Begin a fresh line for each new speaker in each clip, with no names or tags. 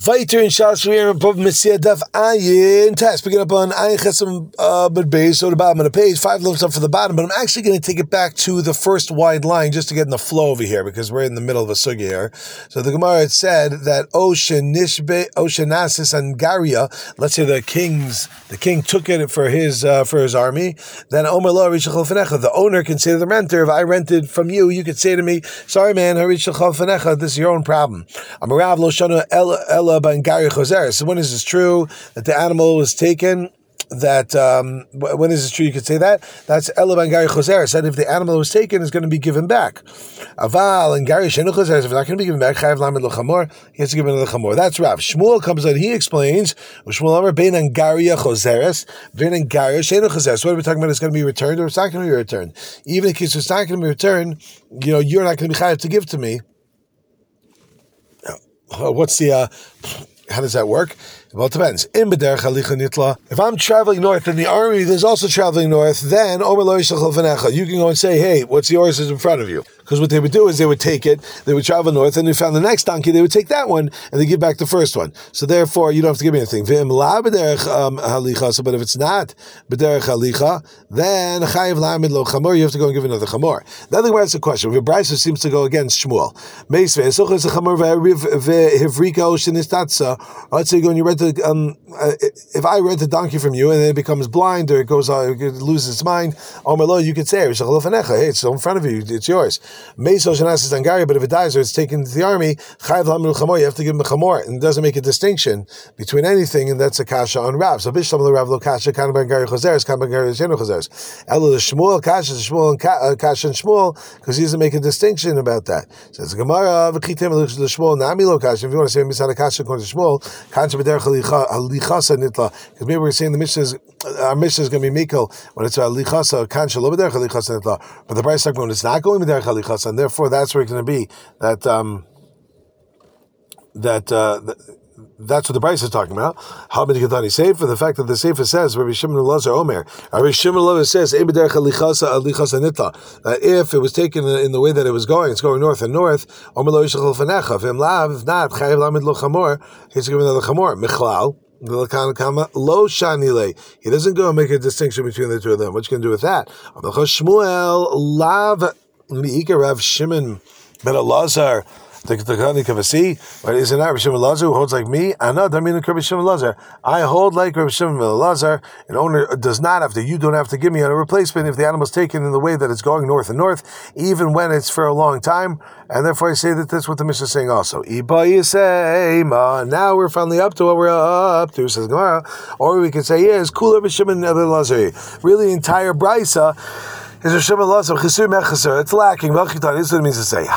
Weiter in Shashvir and Pov Messiah Daf Ayin Test. Picking up on Ayin Chesam but base, so the bottom of the page, 5 looks up for the bottom, but I'm actually going to take it back to the first wide line just to get in the flow over here because we're in the middle of a sugya here. So the Gemara had said that Oshenasis Angaria, let's say the king took it for his army, then Omer Lo Harishachal Fanecha. The owner can say to the renter, if I rented from you, you could say to me, sorry man, Harishachal Fanecha, this is your own problem. Amarav Lo Shana Ella Bangari Choser. So when is this true that the animal was taken? That when is it true you could say that? That's Ella Bangari Choser. Said if the animal was taken, is going to be given back. Aval and Gari Shenu Choser. If it's not going to be given back, Chayav Lamed L'Chamor. He has to give another Chamor. That's Rav. Shmuel comes out. He explains. Shmuel Amar Bein Angaria Choseres, Bein Angaria Shenu Choseres. What are we talking about? It's going to be returned or it's not going to be returned. Even in case it's not going to be returned, you're not going to be chayav to give to me. What's the? How does that work? Well, it depends. If I'm traveling north and the army is also traveling north, then you can go and say, hey, what's yours is in front of you. Because what they would do is they would take it, they would travel north, and they found the next donkey, they would take that one, and they give back the first one. So therefore, you don't have to give me anything. But if it's not b'derech halicha, then you have to go and give another chamor. The other way is a question. If Brisa seems to go against Shmuel. Let's say when you rent if I rent a donkey from you and then it becomes blind or it loses its mind, you could say, hey, it's in front of you, it's yours. But if it dies or it's taken to the army, you have to give him a chamor, and it doesn't make a distinction between anything, and that's a kasha on Rav. So Bishlam Rav lo kasha kan bangari choseres kan bangari shenu choseres. Elo the Shmuel kasha and kasha and Shmuel, because he doesn't make a distinction about that. Says the Gemara v'chitem l'Shmuel nami lo kasha. If you want to say misad kasha according to Shmuel, kasha b'derech halichasa nitla, because maybe we're saying our Mishnah is going to be mikol when it's halichasa kasha lo b'derech halichasa nitla, but the Brisa talking when it's not going b'derech halichasa. And therefore, that's where it's going to be that's what the Brisa is talking about. How many Ketani Sefer? The fact that the Sefer says, Rabbi Shimon Elazar Omer, Rabbi Shimon Elazar says, that if it was taken in the way that it was going, it's going north and north, Omer lo yishachal fanecha. If not, Chayav lamed lo chamor, he has to give another chamor. Michlal. Lo shanile. He doesn't go and make a distinction between the two of them. What you can do with that? Shmuel lav. Rav Shimon ben Elazar, the Kavasi, right? Isn't that Rav Shimon Elazar who holds like me? I mean Rav Shimon Elazar. I hold like Rav Shimon ben Elazar. An owner does not have to. You don't have to give me a replacement if the animal's taken in the way that it's going north and north, even when it's for a long time. And therefore, I say that that's what the Mishnah is saying also. Now we're finally up to what we're up to, says Gemara. Or we could say, yes, cool Rav Shimon ben Elazar. Really, the entire Brisa is a Shimon Elazar Chesur Mechaser. It's lacking. This is what it means to say.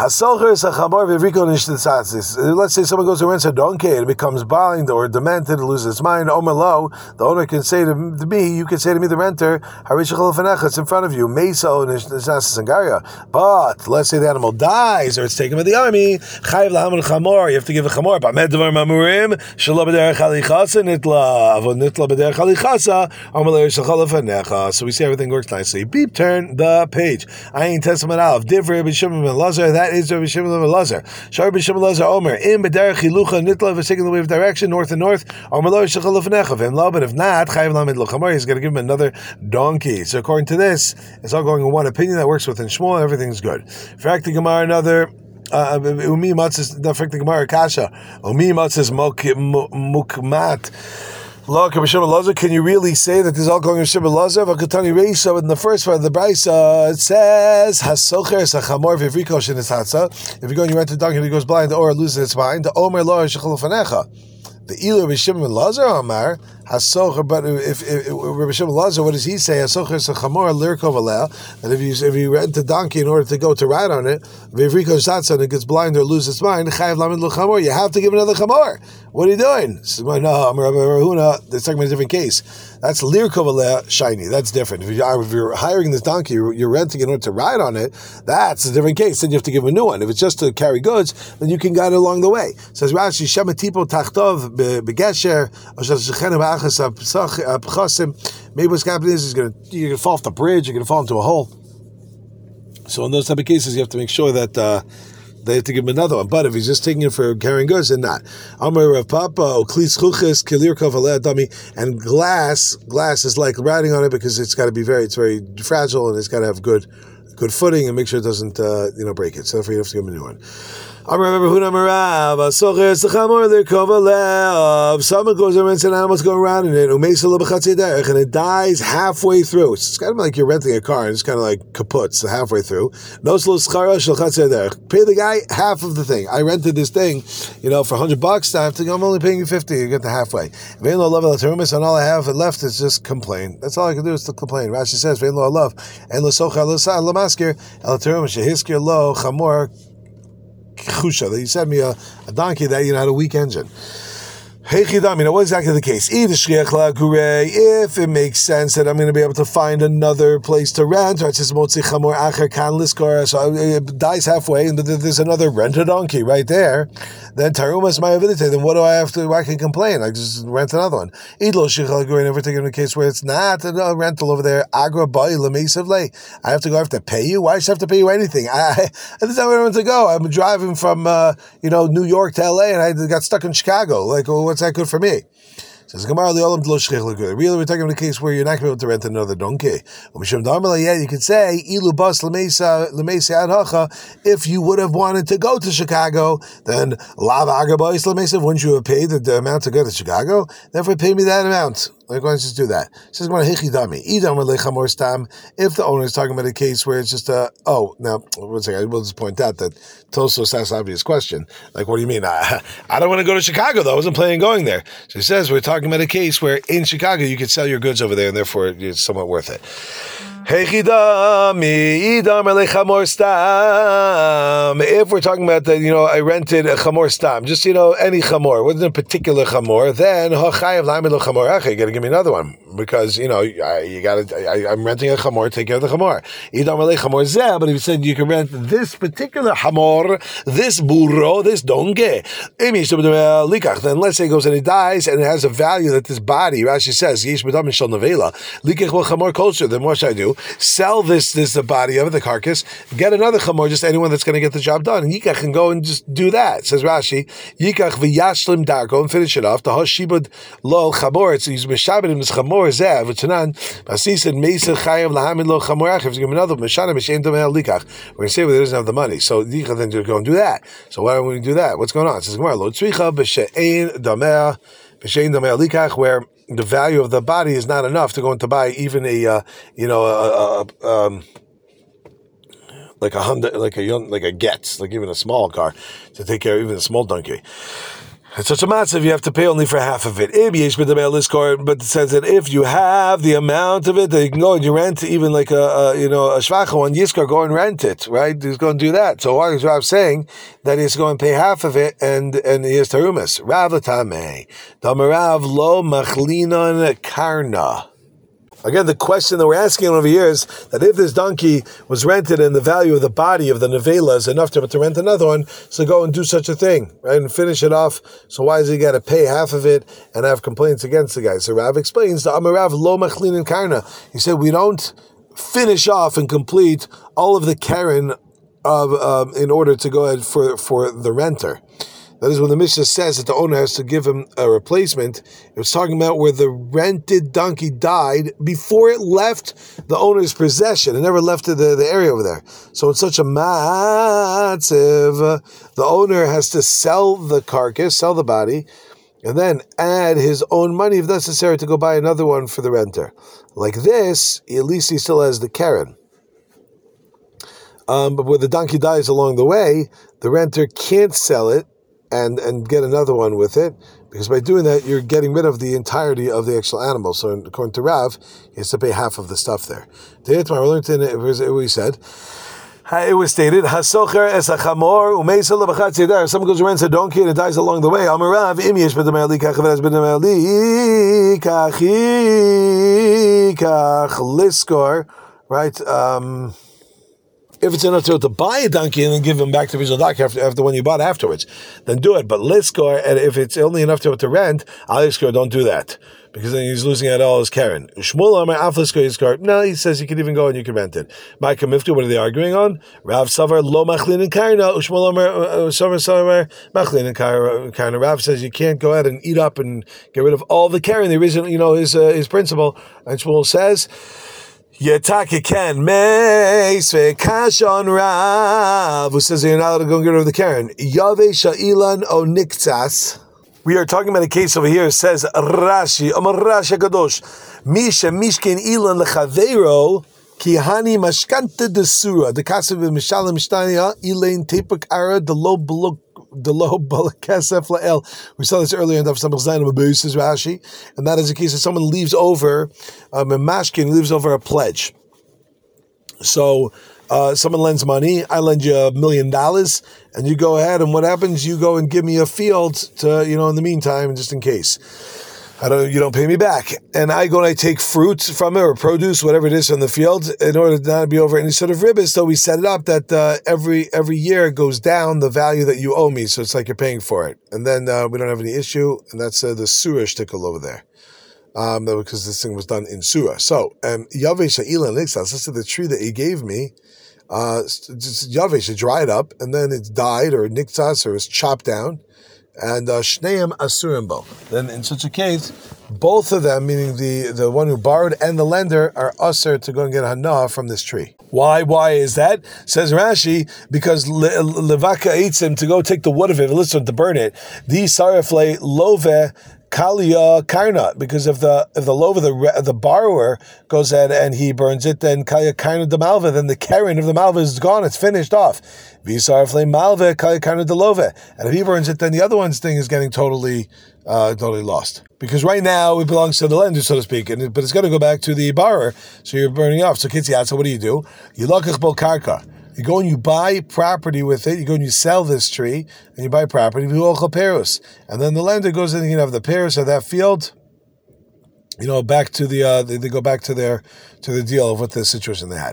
Let's say someone goes and rents a donkey and it becomes blind or demented, it loses its mind. Omer lo, the owner can say to me, you can say to me, the renter, it's in front of you. Meso Sangaria. But let's say the animal dies or it's taken by the army. You have to give a chamor. So we see everything works nicely. Beep, turn the page. Ayin Testament Aleph. Divrei Rabbi Shimon ben Elazar. That is Rabbi Shimon ben Elazar. Shar Rabbi Shimon ben Elazar Omer. In b'derech hilucha nitla. If it's taking the way of direction, north and north. Omer lo yishachal l'fnecha. V'im lo. But if not, chayav lamed lo chamor. He's going to give him another donkey. So according to this, it's all going in one opinion that works within Shmuel. Everything's good. In fact, the Gemara another. Umi matzis. In fact, the Gemara kasha. Umi matzis mukmat. Can you really say that this is all going to Shimon Elazar? In the first part of the Brisa, it says, if you go and you rent a donkey and it goes blind or loses its mind, the Omer lo yishachal fanecha. The Ilu Rabbi Shimon ben Elazar Amar Hasocher. But if Rabbi Shimon ben Elazar, what does he say? Hasocher is a chamor lirkov aleh. That if you rent a donkey in order to go to ride on it, v'yivriko shatsa and it gets blind or loses its mind, chayav lamed lo chamor. You have to give another chamor. What are you doing? No, I'm Rabbi Rahuna. That's talking about a different case. That's lirkov aleh shiny. That's different. If you're hiring this donkey, you're renting in order to ride on it. That's a different case. Then you have to give a new one. If it's just to carry goods, then you can guide it along the way. Says Rashi, Shema tipo tachtov begesher. Maybe what's happening is you're going to fall off the bridge. You're going to fall into a hole. So in those type of cases, you have to make sure that they have to give him another one. But if he's just taking it for carrying goods, then not. Amar Rav Papa, Oklis Chuchis, Kilir Kovaleh Dami, and glass is like riding on it because it's very fragile and it's got to have good footing and make sure it doesn't break it. So therefore you have to give him a new one. Someone goes and rents an animal to go around in it, and it dies halfway through. It's kind of like you're renting a car, and it's kind of like kaput, so halfway through. Pay the guy half of the thing. I rented this thing, for $100. I'm only paying you $50. You get the halfway. And all I have left is just complain. That's all I can do is to complain. Rashi says, that you sent me a donkey that had a weak engine. Hey Chidam, what exactly the case? If it makes sense that I'm going to be able to find another place to rent, or it says so it dies halfway, and there's another rented donkey right there, then Tarumas Mayavidite, then what do I have to? I can complain. I just rent another one. Idlo Shechal Gurei, never taken a case where it's not a rental over there. Agra Bai Lemesavle. I have to pay you. Why should I have to pay you anything? This is not where I want to go. I'm driving from New York to LA, and I got stuck in Chicago. What's that good for me? Says Gemara, really, we're talking about a case where you're not going to be able to rent another donkey. You could say, if you would have wanted to go to Chicago, then wouldn't you have paid the amount to go to Chicago? Therefore, pay me that amount. Why don't you just do that? It says, if the owner is talking about a case where it's just now, one second, I will just point out that Tosos asks an obvious question. What do you mean? I don't want to go to Chicago, though. I wasn't planning on going there. So he says, we're talking about a case where in Chicago you could sell your goods over there, and therefore it's somewhat worth it. If we're talking about that, I rented a chamor stam, just any chamor, wasn't a particular chamor, then you got to give me another one because I'm renting a chamor, take care of the chamor. But if you said you can rent this particular chamor, this burro, this donkey, then let's say it goes and it dies and it has a value that this body, Rashi says, then what should I do? Sell this the body of it, the carcass, get another chamor, just anyone that's going to get the job done. And Yikach can go and just do that. Says Rashi, Yikach v'yashlim darko, and finish it off. The hoshibud lo chamor, it's he's meshabed him as chamor zev, v'tanan, Basi and meisa chayav lahamid lo chamor achiv, give him another, meshana meshem domel likach. We're going to say, well, he doesn't have the money. So Yikach then to go and do that. So why don't we do that? What's going on? It says, Gemara, lo tzricha b'she'ein domel, b'she'ein domel likach, where the value of the body is not enough to go and to buy even like a Honda, like a Getz, like even a small car to take care of even a small donkey. It's such a massive, you have to pay only for half of it. But it says that if you have the amount of it that you can go and you rent even like a shvacha one, Yiskar, go and rent it, right? He's going to do that. So why is Rav saying that he's going to pay half of it and he has tarumas? Rav Tameh, Damarav lo machlinon karna. Again, the question that we're asking over here is that if this donkey was rented and the value of the body of the nevela is enough to rent another one, so go and do such a thing, right, and finish it off. So why does he got to pay half of it and have complaints against the guy? So Rav explains, the Amarav lo machlin and karna. He said we don't finish off and complete all of the karen of in order to go ahead for the renter. That is when the Mishnah says that the owner has to give him a replacement. It was talking about where the rented donkey died before it left the owner's possession. It never left the area over there. So it's such a matziv. The owner has to sell the carcass, sell the body, and then add his own money if necessary to go buy another one for the renter. Like this, at least he still has the keren. But where the donkey dies along the way, the renter can't sell it and get another one with it, because by doing that, you're getting rid of the entirety of the actual animal. So according to Rav, he has to pay half of the stuff there. Tomorrow, we learned in it, we said, it was stated, Hasocher es hachamor umeisa lebachat zedar. Someone goes and rents a donkey and it dies along the way. Amarav im yesh b'damei alikach v'das b'damei alikach liskor, right? If it's enough to buy a donkey and then give him back to Rizal Dak after the one you bought afterwards, then do it. But Liskor, and if it's only enough to rent, Aliskor, don't do that. Because then he's losing out all his Karen. Shmuel Amar Af Liskor Yiskor. No, he says you can even go and you can rent it. Micah Miftu, what are they arguing on? Rav Savar Lo Machlin and Karna. Shmuel Amar Savar Machlin and Karna. Rav says you can't go ahead and eat up and get rid of all the Karen. The original, his principle. And Shmuel says, Yetaka Ken Meis Kashon Rav, who says you're not allowed to go and get rid of the Karen. Yave Sha'ilan O Niktsas. We are talking about a case over here. It says Rashi, Amar Rashi Kadosh, Misha Mishkin Ilan Lechaveiro Kihani Mashkanta de Surah. The Kasav Mishalim Mishtania Elaine Tepuk Ara the low Balakasef Lael. We saw this earlier in Daf Samach Zayin Mabu, says Rashi, and that is a case of someone leaves over a mashkin, leaves over a pledge. So someone lends money, I lend you $1 million, and you go ahead, and what happens? You go and give me a field to, in the meantime, just in case. You don't pay me back. And I go and I take fruit from it, or produce, whatever it is from the field, in order to not be over any sort of ribbis. So we set it up that every year it goes down the value that you owe me. So it's like you're paying for it. And then we don't have any issue, and that's the surah shtickle over there. Because this thing was done in surah. So, Yavesh Ilan Nixas, this is the tree that he gave me. Yavesh, it dried up, and then it's died, or Nixas, or it's chopped down. And Shneim Asurimbo. Then in such a case, both of them, meaning the one who borrowed and the lender, are usher to go and get hana from this tree. Why? Why is that? Says Rashi, because Levaka eats him to go take the wood of it, listen, to burn it. The sarafle love Kalia Karna, because if the loaf of the borrower goes ahead and he burns it, then Kalia Karna de Malva, then the Karen of the Malva is gone, it's finished off. Visar flame Malva, Kalia Karna de Love. And if he burns it, then the other one's thing is getting totally lost. Because right now it belongs to the lender, so to speak, but it's got to go back to the borrower, so you're burning it off. So Kitziat, so what do? You lakach bol karka. You go and you buy property with it. You go and you sell this tree, and you buy property. And then the lender goes in and you have the Paris of that field. Back to the they go back to the deal of what the situation they had.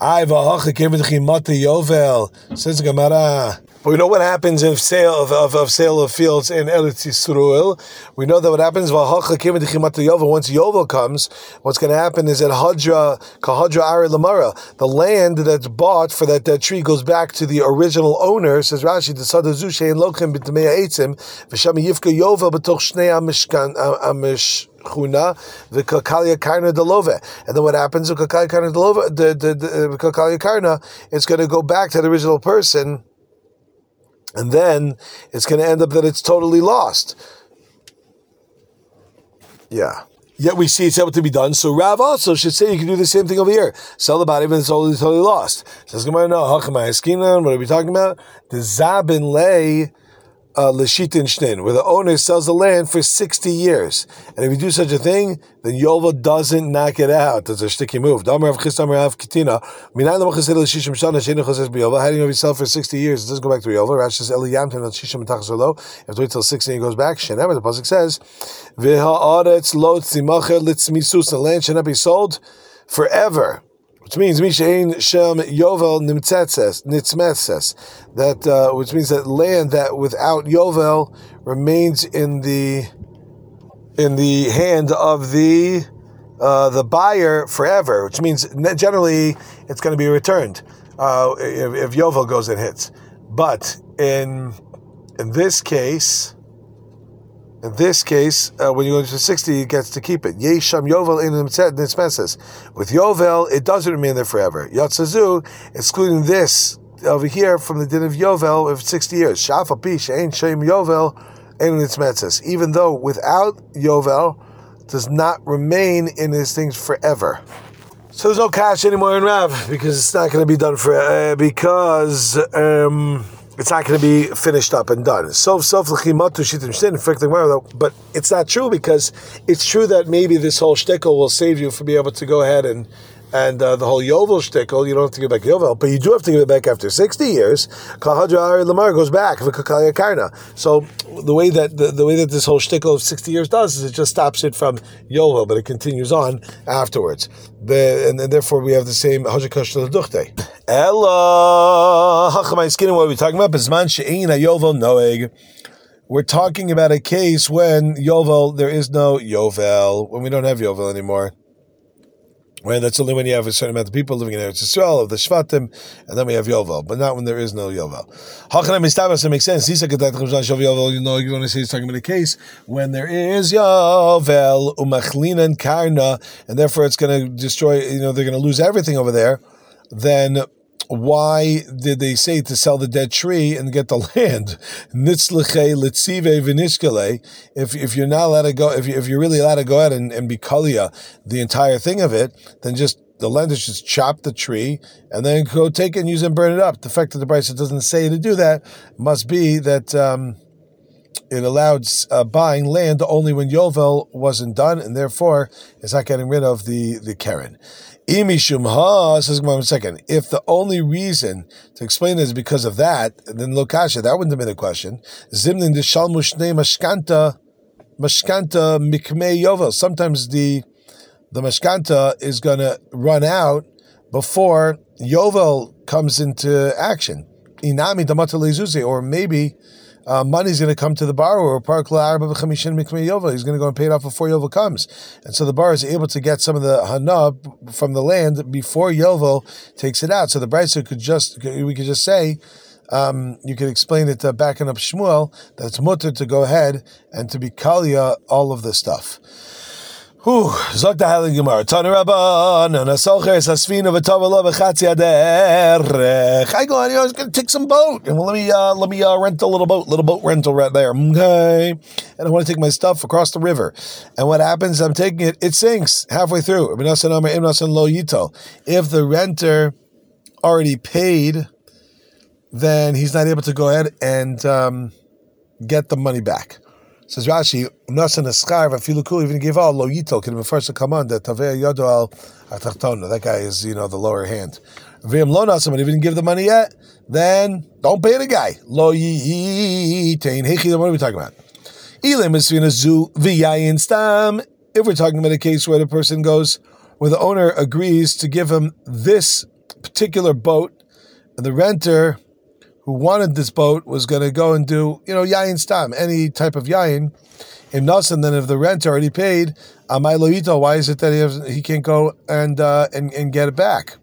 Says the Gemara. But we know what happens if sale of fields in Eretz Yisrael. We know that what happens once Yovel comes, what's going to happen is that Kahadra Ari Lamara, the land that's bought for that tree goes back to the original owner. Says Rashi, the Sadazu Shein Lochem B'Tamei Eitzim V'Sham Yivka Yovel B'Toch Shnei Amishkan Amish. The Kakalia Karna Delove. And then what happens with Kakalia Karna Delove? The Kakalia Karna, it's going to go back to the original person, and then it's going to end up that it's totally lost. Yeah. Yet we see it's able to be done. So Rav also should say you can do the same thing over here. Sell the body when it's totally lost. Says Gemara, no, what are we talking about? The Zabin Lay L'shitin Shnin, where the owner sells the land for 60 years. And if you do such a thing, then Yovel doesn't knock it out. That's a shticky move. How do you know if you sell for 60 years? It doesn't go back to Yovel. Rashi says, you have to wait till 60 and it goes back. Shenever, the pasuk says, the land should not be sold forever. Which means Mishain Shem Yovel Nitzmetzes, that which means that land that without Yovel remains in the hand of the buyer forever. Which means generally it's going to be returned if Yovel goes and hits. But in this case, when you go into 60, it gets to keep it. Yesham Yovel in Nitzmetzes. With Yovel, it doesn't remain there forever. Yatzazu, excluding this over here from the din of Yovel of 60 years. Shafa Pish ain't Shem Yovel in Nitzmetzes. Even though without Yovel, does not remain in his things forever. So there's no cash anymore in Rav because it's not going to be done it's not going to be finished up and done. But it's not true, because it's true that maybe this whole shtickle will save you from being able to go ahead and And the whole Yovel shtickle, you don't have to give back Yovel, but you do have to give it back after 60 years. Kal Hadra Ari Lamar goes back. V'Kakalya Karna. So the way that this whole shtickle of 60 years does is it just stops it from Yovel, but it continues on afterwards. And therefore we have the same Hajakash L'Duchte. Ella Hachamai Skin. What are we talking about? Bizman she'ein Yovel noeg. We're talking about a case when Yovel, there is no Yovel, when we don't have Yovel anymore. Well, that's only when you have a certain amount of people living in Eretz Yisrael, of the Shvatim, and then we have Yovel, but not when there is no Yovel. Hachanam Mistabas, it makes sense. You know, you want to say he's talking about a case when there is Yovel, Umachlina and Karna, and therefore it's going to destroy, they're going to lose everything over there. Then why did they say to sell the dead tree and get the land? If you're not allowed to go, if you're really allowed to go out and be kalia the entire thing of it, then just the lender should chop the tree and then go take it and use it and burn it up. The fact that the Brisa doesn't say to do that must be that it allowed buying land only when Yovel wasn't done, and therefore it's not getting rid of the Karen. Imishumha, says Gemara in a second. If the only reason to explain it is because of that, then Lokasha, that wouldn't have been a question. Zimlin de Shalmushne Mashkanta Mikmei Yovel. Sometimes the Mashkanta is going to run out before Yovel comes into action. Inami Damata Lezuzi, or maybe money's going to come to the borrower. He's going to go and pay it off before Yovel comes, and so the borrower is able to get some of the hana from the land before Yovel takes it out. So the Brisa we could just say, you could explain it backing up Shmuel that it's mutter to go ahead and to be kalia all of this stuff. Zok the Heilige Gemara. Tana Rabban, and a solcher is a sfina v'tavalo b'chatzi aderech. I go on, I was going to take some boat, and let me rent a little boat rental right there. Okay, and I want to take my stuff across the river. And what happens? I'm taking it. It sinks halfway through. If the renter already paid, then he's not able to go ahead and get the money back. Says Rashi, even give all lo yitol can be first to come on that taveh yodo al atachtona. That guy is the lower hand. V'im lo nasim, and if he didn't give the money yet, then don't pay the guy. Lo yitain hechi. What are we talking about? Ilim esvina zu v'yayin stam. If we're talking about a case where the person goes, where the owner agrees to give him this particular boat, and the renter who wanted this boat was going to go and do, yayin stam, any type of yayin. If nasan, then if the renter already paid, amay lo yito, why is it that he can't go and get it back?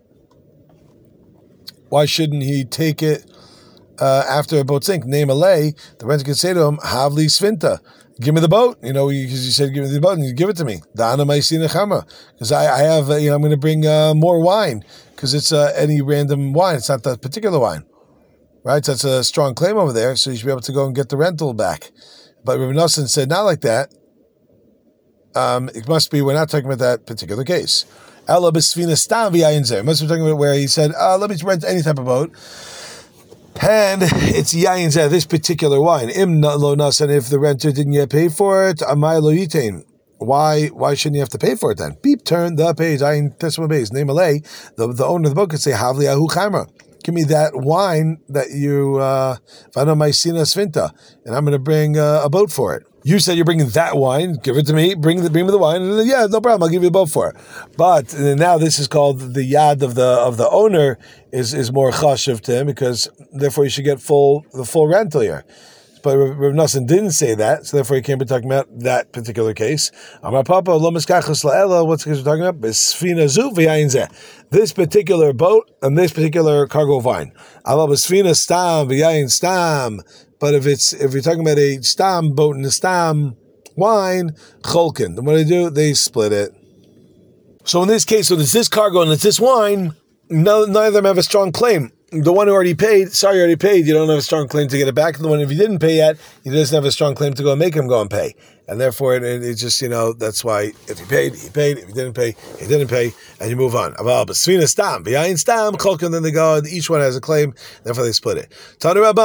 Why shouldn't he take it after a boat sink? Name a lay, the renter could say to him, havli svinta, give me the boat. Because you said give me the boat and you give it to me. Dana maisina chama, because I have, I'm going to bring more wine, because it's any random wine. It's not that particular wine. Right, so that's a strong claim over there, so you should be able to go and get the rental back. But Rabbi Nosson said not like that. It must be, we're not talking about that particular case. Ella b'sfina stam v'yayin zeh. Must be talking about where he said, let me rent any type of boat, and it's yayin zeh, this particular wine. Im lo nasan, if the renter didn't yet pay for it, amay lo yitain. Why shouldn't you have to pay for it then? Beep, turn the page. Ayin tesma base. Name alay. The owner of the boat could say havli ahu chamra. Give me that wine that you, v'ano maisina svinta, and I'm going to bring a boat for it. You said you're bringing that wine. Give it to me. Bring me the wine. And yeah, no problem. I'll give you a boat for it. But now this is called the yad of the owner is more chashuv to him, because therefore you should get the full rental here. But Rav Nosson didn't say that, so therefore he can't be talking about that particular case. Amar Papa lo miskachas la'ela. What's the case we're talking about? B'sfina zu v'yayin zeh. This particular boat and this particular cargo of wine. Ala b'sfina stam v'yayin stam. But if you're talking about a stam boat and a stam wine, cholkin. Then what do? They split it. So in this case, when it's this cargo and it's this wine, neither of them have a strong claim. The one who already paid, you don't have a strong claim to get it back. And the one, if you didn't pay yet, he doesn't have a strong claim to go and make him go and pay. and therefore it just, that's why if he paid, he paid. If he didn't pay, he didn't pay, and you move on. But Svina Stam, behind Stam, Cholkin, then they go, each one has a claim, therefore they split it. If I go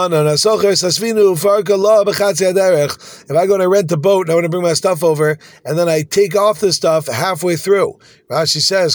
to rent a boat and I want to bring my stuff over, and then I take off the stuff halfway through, Rashi says,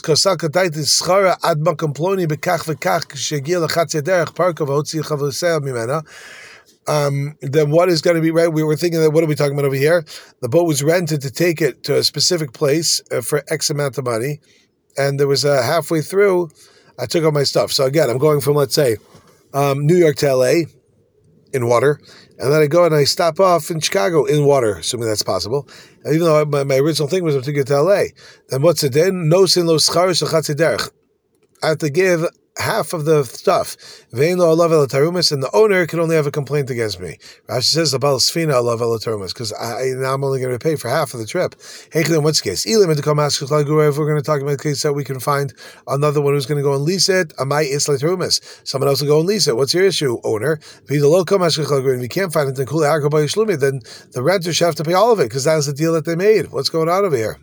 then what is going to be right? We were thinking that what are we talking about over here? The boat was rented to take it to a specific place for X amount of money, and there was halfway through, I took out my stuff. So again, I'm going from, let's say, New York to LA in water, and then I go and I stop off in Chicago in water, assuming that's possible. And even though my original thing was to get to LA, then what's it then? No sin lo schar shachatzi derech. I have to give half of the stuff. Vein lo alav el tarumas, and the owner can only have a complaint against me. Rashi says the bal sfina alav el tarumas, because now I'm only going to pay for half of the trip. Hey, in what's the case? Elim to come ask if we're going to talk about the case that we can find another one who's going to go and lease it. Amai isla tarumas. Someone else will go and lease it. What's your issue, owner? If we can't find it, then the renter should have to pay all of it, because that's the deal that they made. What's going on over here?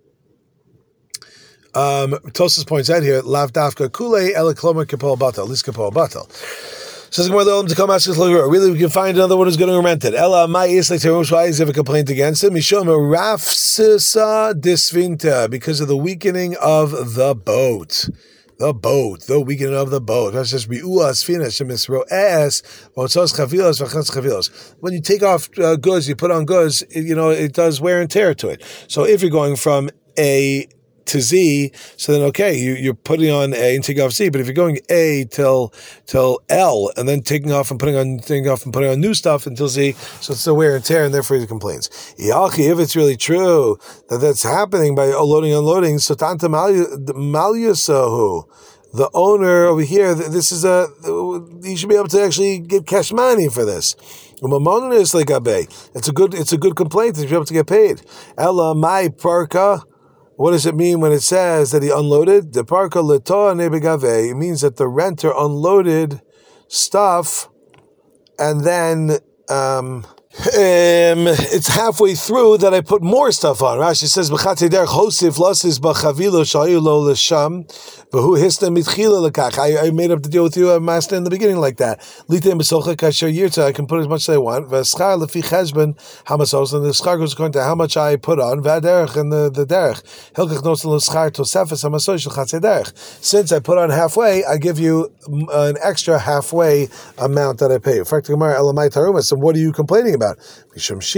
Tosas points out here, Lav Dafka Kule Ela Klomer Kapol Batal, at least Kapol Batal. Says to come ask us, really, we can find another one who's going to rent it. Ela Mai Islay Terush, why is there a complaint against him? Mishom Rafsisa Disvinta, because of the weakening of the boat. The weakening of the boat. When you take off goods, you put on goods, it does wear and tear to it. So if you're going from A to Z, so then okay, you're putting on A and taking off Z. But if you're going A till L and then taking off and putting on new stuff until Z, so it's the wear and tear, and therefore he complains. If it's really true that that's happening by loading and unloading, so Tanta Malyusahu, the owner over here, this is you should be able to actually get cash money for this. It's a good complaint to be able to get paid. Ella my parka. What does it mean when it says that he unloaded? The parka letoa nebegave. It means that the renter unloaded stuff, and then it's halfway through that I put more stuff on. Rashi says, I made up the deal with you, master, in the beginning like that. I can put as much as I want. And the schar goes according to how much I put on. And the derech. Since I put on halfway, I give you an extra halfway amount that I pay. So what are you complaining about? Because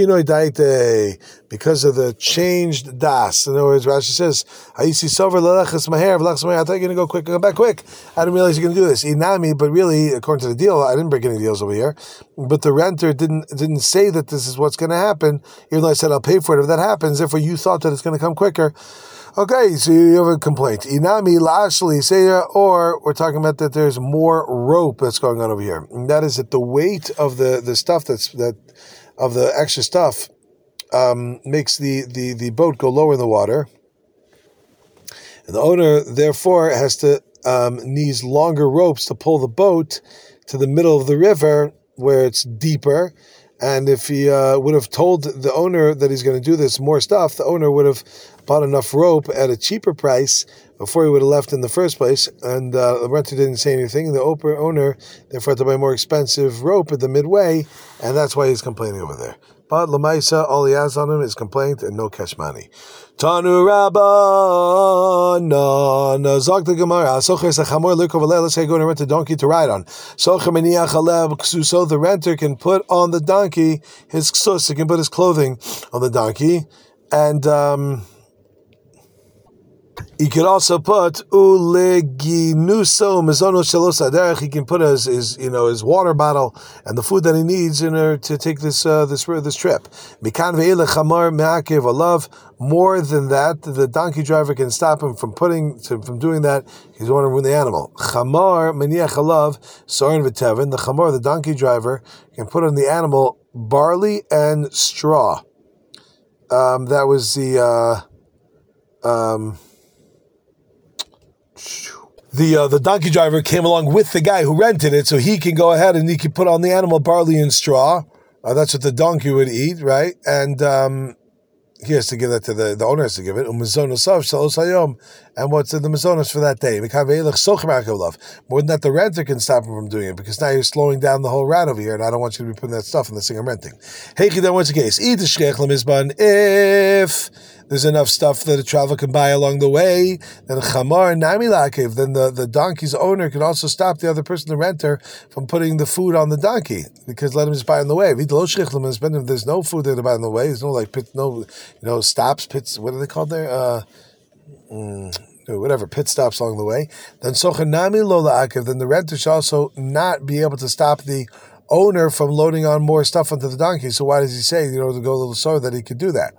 of the changed das. In other words, Rashi says, I thought you're going to go quick, come back quick. I didn't realize you're going to do this. Inami, but really, according to the deal, I didn't break any deals over here. But the renter didn't say that this is what's going to happen, even though I said I'll pay for it if that happens. Therefore, you thought that it's going to come quicker. Okay, so you have a complaint. Inami lashli seya, or we're talking about that there's more rope that's going on over here. And that is that the weight of the stuff of the extra stuff makes the boat go lower in the water. And the owner, therefore, has to needs longer ropes to pull the boat to the middle of the river where it's deeper. And if he would have told the owner that he's going to do this more stuff, the owner would have bought enough rope at a cheaper price before he would have left in the first place. And the renter didn't say anything. The owner, therefore, had to buy more expensive rope at the midway, and that's why he's complaining over there. But Lamaisa, all he has on him is complaint and no cash money. Tanu Rabbanan, Zog the Gemara, Socher is a chamor lirkov aleh. Let's say I go and rent a donkey to ride on. Socher meniach aleh ksuso. The renter can put on the donkey his ksus. He can put his clothing on the donkey, and he could also put uleginuso mezono shalos aderech. He can put his water bottle and the food that he needs in order to take this trip. Mikan ve'ele chamar me'akev alav. More than that, the donkey driver can stop him from doing that. He's want to ruin the animal. Chamar meniach alav sorin v'tevin. The chamar, the donkey driver, can put on the animal barley and straw. That was the donkey driver came along with the guy who rented it, so he can go ahead and he can put on the animal barley and straw. That's what the donkey would eat, right? And he has to give that to the owner has to give it. And what's in the mazonos for that day? More than that, the renter can stop him from doing it, because now you're slowing down the whole route over here, and I don't want you to be putting that stuff in the thing I'm renting. Then what's the case? If there's enough stuff that a traveler can buy along the way, then chamar nami lakev, then the donkey's owner can also stop the other person, the renter, from putting the food on the donkey, because let him just buy on the way. If there's no food there to buy on the way, there's no stops, pits, what are they called there? Whatever, pit stops along the way. Then socher nami lo laakev, then the renter should also not be able to stop the owner from loading on more stuff onto the donkey. So why does he say, to go a little slower, that he could do that?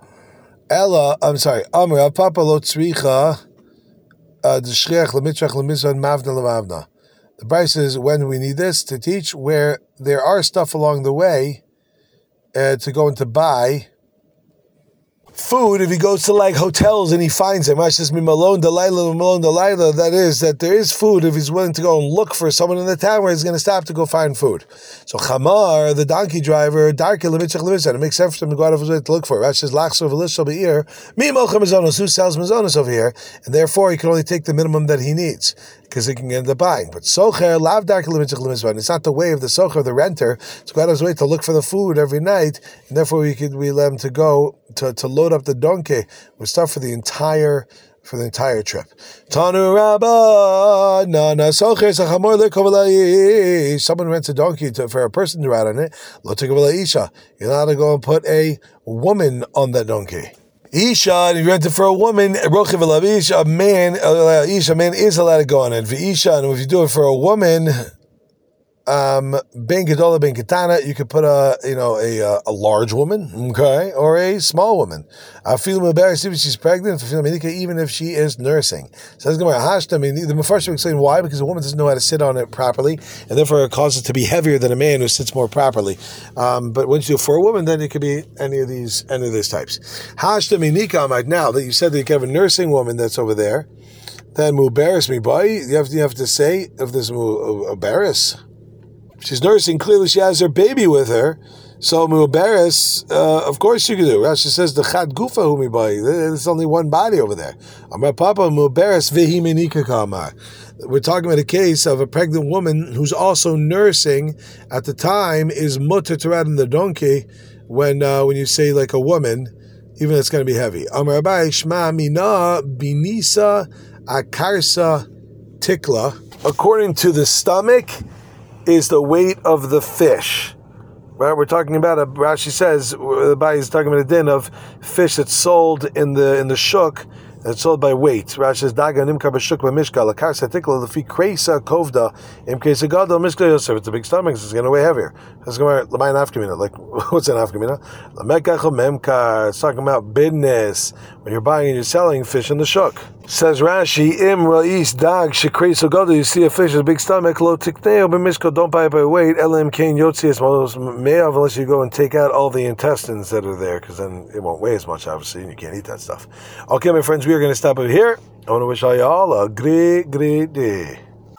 Amr Papa lo tzricha d'shriach lemitzrach lemizvan mavna lemavna. The Bryce says, when we need this to teach where there are stuff along the way to go and to buy food, if he goes to like hotels and he finds them, says malone delilah, that is that there is food if he's willing to go and look for someone in the town where he's going to stop to go find food. So Chamar, the donkey driver, darke lemitzach lemitzach, it makes sense for him to go out of his way to look for it. Rashi says lachso v'lishal be'ir mi mocha mazonos, who sells mazonos over here, and therefore he can only take the minimum that he needs, because he can end up buying. But socher lav darke lemitzach lemitzach, it's not the way of the socher, the renter, to go out of his way to look for the food every night, and therefore we let him to go to load up the donkey with stuff for the entire trip. Tanu Rabba, no, someone rents a donkey for a person to ride on it. Isha, you're allowed to go and put a woman on that donkey. Isha, and you rent it for a woman. A man is allowed to go on it. Isha, and if you do it for a woman, ben gedola ben ketana, you could put a large woman, okay, or a small woman. Even if she's pregnant, even if she is nursing. So the Mefarshim explain why, because a woman doesn't know how to sit on it properly, and therefore it causes it to be heavier than a man who sits more properly. But once you do it for a woman, then it could be any of these types. Hashta minika, now that you said that you can have a nursing woman that's over there, then muberis mi boy, you have to say if there's muberis. She's nursing, clearly she has her baby with her. So muberes, of course you can do. Rashi says the chad gufa humibai. There's only one body over there. Amar Papa muberes vehi menika kamar. We're talking about a case of a pregnant woman who's also nursing at the time is mutter to ride on the donkey when you say like a woman, even though it's going to be heavy. Amar Abai shma mina binisa akarsa tikla. According to the stomach is the weight of the fish. Right, we're talking about Rashi says the Bai is talking about a din of fish that's sold in the shuk, that's sold by weight. Rashi says daga nimkar b'shuk b'mishka lakar satikla lefi kreisa kovda im kreisa gadol mishka yosef. It's a big stomach, it's going to weigh heavier. That's going to be afkamina. Like what's an afkamina? Lamekach memkar. It's talking about business when you're buying and you're selling fish in the shuk. Says Rashi, im ra'is dag shekreisa gadol. You see a fish with a big stomach, lo tikneo b'mishka. Don't buy it by weight. Elam kain yotzias me'av, unless you go and take out all the intestines that are there, because then it won't weigh as much, obviously, and you can't eat that stuff. Okay, my friends, we are going to stop over here. I want to wish all y'all a great day.